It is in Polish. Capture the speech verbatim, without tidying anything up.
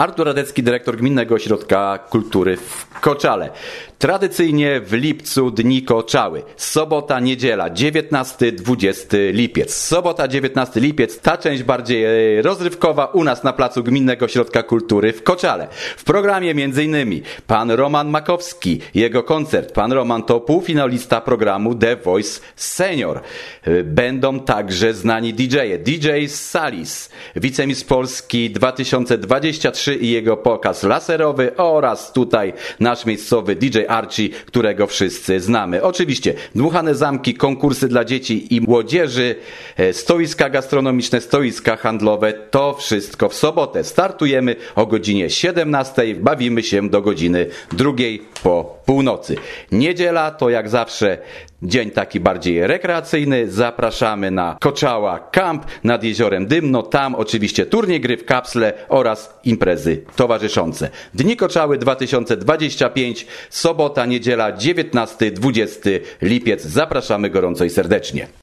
Artur Radecki, dyrektor Gminnego Ośrodka Kultury w Koczale. Tradycyjnie w lipcu Dni Koczały. Sobota, niedziela, dziewiętnasty dwudziesty lipiec. Sobota, dziewiętnasty lipiec, ta część bardziej rozrywkowa u nas na placu Gminnego Ośrodka Kultury w Koczale. W programie między innymi pan Roman Makowski, jego koncert. Pan Roman to półfinalista programu The Voice Senior. Będą także znani D J-e. D J Salis, wicemistrz Polski dwa tysiące dwadzieścia trzy i jego pokaz laserowy oraz tutaj nasz miejscowy D J Archie, którego wszyscy znamy. Oczywiście dmuchane zamki, konkursy dla dzieci i młodzieży, stoiska gastronomiczne, stoiska handlowe, to wszystko w sobotę. Startujemy o godzinie siedemnastej, bawimy się do godziny drugiej po północy. Niedziela to jak zawsze dzień taki bardziej rekreacyjny. Zapraszamy na Koczała Camp nad Jeziorem Dymno. Tam oczywiście turniej gry w kapsle oraz imprezy towarzyszące. Dni Koczały dwa tysiące dwadzieścia pięć, sobota, niedziela, dziewiętnasty dwudziesty lipiec. Zapraszamy gorąco i serdecznie.